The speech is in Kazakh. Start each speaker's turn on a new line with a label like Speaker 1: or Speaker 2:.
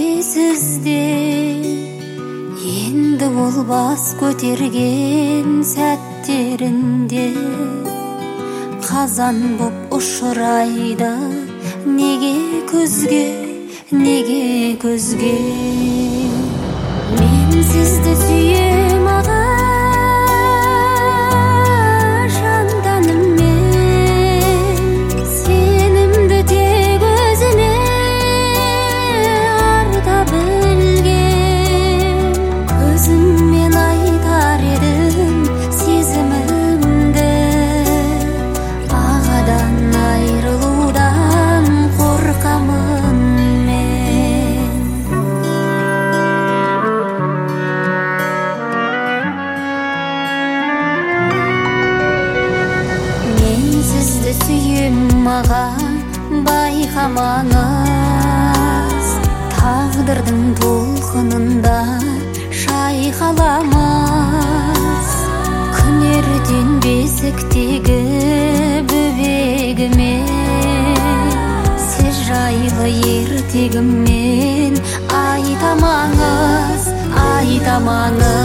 Speaker 1: есізде енді болбас көтерген сәттерінде қазан боп ұшырайды неге көзге мен сізді сүйем аға жан-тәніммен сенімді тек өзіме арта білгем көзіммен айтар едім сезімімді ағадан айрылудан қорқамын сізді сүйем аға байқамаңыз тағдырдың толқынында шайқаламыз күн ертең бесіктегі бөбегіме сіз жайлы ертегіммен айтамаңыз